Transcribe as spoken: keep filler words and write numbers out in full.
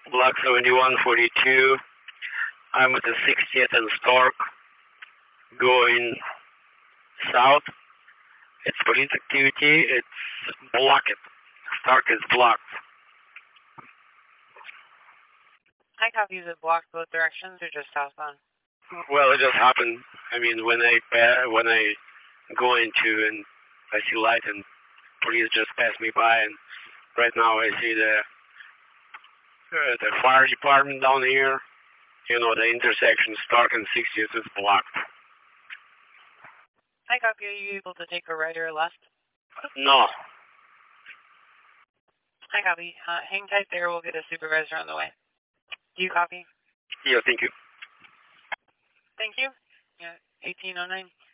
Block seventy-one forty-two. I'm at the sixtieth and Stark, going south. It's police activity. It's blocked. Stark is blocked. I copy. Is it blocked both directions or just southbound? Well, it just happened. I mean, when I pa- when I go into and I see light and police just pass me by, and right now I see the uh, the fire department down here. You know, the intersection Stark and sixtieth is blocked. I copy. Are you able to take a right or a left? No. I copy. Uh, hang tight there. We'll get a supervisor on the way. Do you copy? Yeah, thank you. Thank you. Yeah, eighteen oh nine.